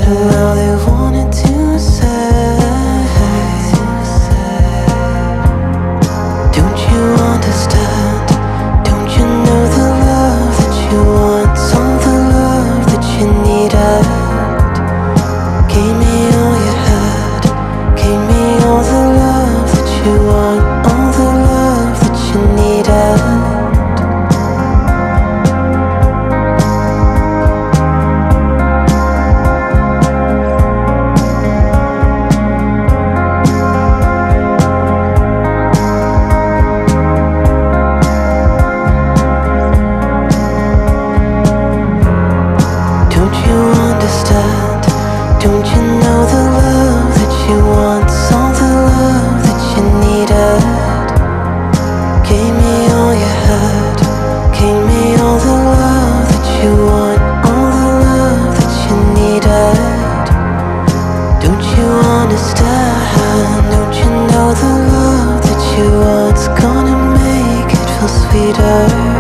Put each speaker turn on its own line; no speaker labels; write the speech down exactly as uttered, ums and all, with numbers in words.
and now they wanted to say, don't you understand? Don't you know the love that you want, all the love that you needed? Gave me all you had, gave me all the love that you want, all the love that you needed. Don't you know the love that you want, all the love that you needed? Gave me all you had, gave me all the love that you want, all the love that you needed. Don't you understand? Don't you know the love that you want's gonna make it feel sweeter?